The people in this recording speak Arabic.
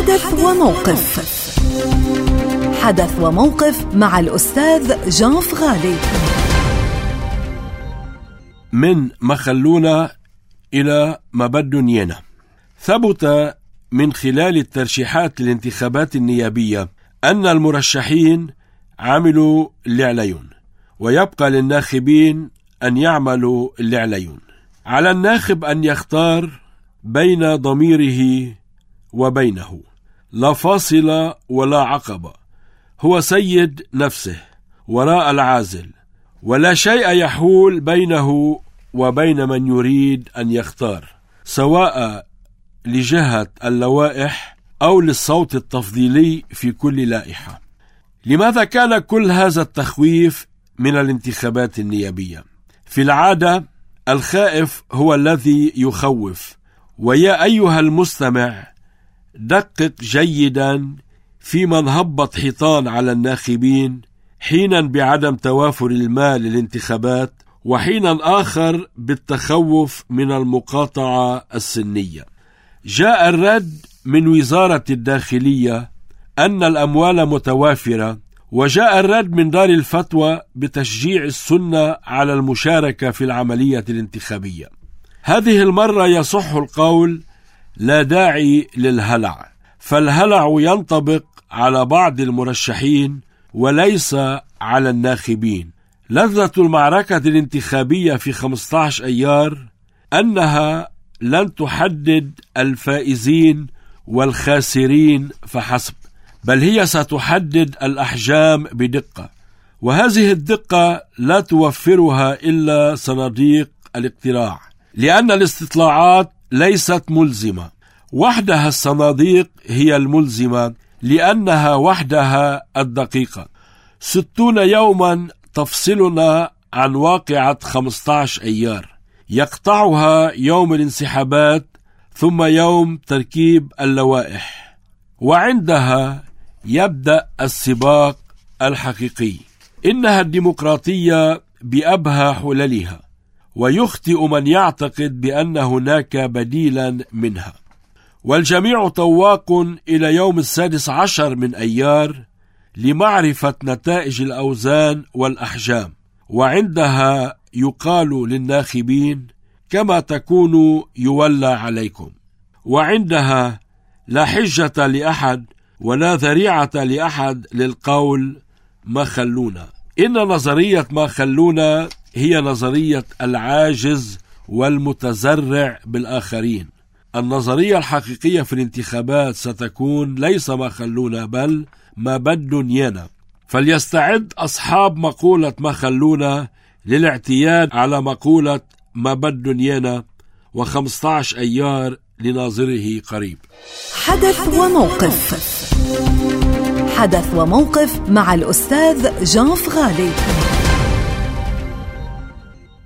حدث وموقف. حدث وموقف مع الأستاذ جان فغالي. من مخلونا إلى مبدونينا. ثبت من خلال الترشيحات للانتخابات النيابية أن المرشحين عملوا اللي عليهم، ويبقى للناخبين أن يعملوا اللي عليهم. على الناخب أن يختار بين ضميره وبينه، لا فاصلة ولا عقبة. هو سيد نفسه وراء العازل، ولا شيء يحول بينه وبين من يريد أن يختار، سواء لجهة اللوائح أو للصوت التفضيلي في كل لائحة. لماذا كان كل هذا التخويف من الانتخابات النيابية؟ في العادة الخائف هو الذي يخوف. ويا أيها المستمع، دقق جيدا في من هبط حيطان على الناخبين، حينا بعدم توافر المال للانتخابات، وحينا آخر بالتخوف من المقاطعة السنية. جاء الرد من وزارة الداخلية أن الأموال متوافرة، وجاء الرد من دار الفتوى بتشجيع السنة على المشاركة في العملية الانتخابية. هذه المرة يصح القول لا داعي للهلع، فالهلع ينطبق على بعض المرشحين وليس على الناخبين. لذة المعركة الانتخابية في 15 أيار أنها لن تحدد الفائزين والخاسرين فحسب، بل هي ستحدد الأحجام بدقة، وهذه الدقة لا توفرها إلا صناديق الاقتراع، لأن الاستطلاعات ليست ملزمة. وحدها الصناديق هي الملزمة، لأنها وحدها الدقيقة. 60 يوما تفصلنا عن واقعة 15 أيار، يقطعها يوم الانسحابات ثم يوم تركيب اللوائح، وعندها يبدأ السباق الحقيقي. إنها الديمقراطية بأبهى حللها، ويخطئ من يعتقد بأن هناك بديلا منها. والجميع طواق إلى يوم 16 من أيار لمعرفة نتائج الأوزان والأحجام، وعندها يقال للناخبين كما تكون يولى عليكم. وعندها لا حجة لأحد ولا ذريعة لأحد للقول ما خلونا. إن نظرية ما خلونا هي نظرية العاجز والمتزرع بالآخرين. النظرية الحقيقية في الانتخابات ستكون ليس ما خلونا، بل ما بدونينا. فليستعد أصحاب مقولة ما خلونا للاعتياد على مقولة ما بدونينا، و15 أيار لناظره قريب. حدث وموقف. حدث وموقف مع الأستاذ جان فغالي.